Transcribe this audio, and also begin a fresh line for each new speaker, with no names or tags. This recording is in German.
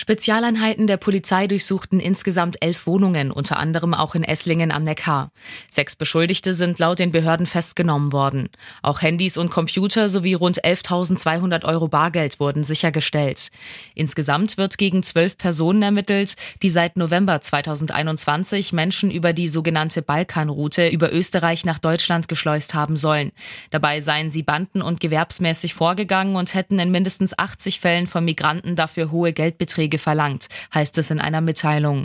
Spezialeinheiten der Polizei durchsuchten insgesamt 11 Wohnungen, unter anderem auch in Esslingen am Neckar. 6 Beschuldigte sind laut den Behörden festgenommen worden. Auch Handys und Computer sowie rund 11.200 € Bargeld wurden sichergestellt. Insgesamt wird gegen 12 Personen ermittelt, die seit November 2021 Menschen über die sogenannte Balkanroute über Österreich nach Deutschland geschleust haben sollen. Dabei seien sie banden- und gewerbsmäßig vorgegangen und hätten in mindestens 80 Fällen von Migranten dafür hohe Geldbeträge verlangt, heißt es in einer Mitteilung.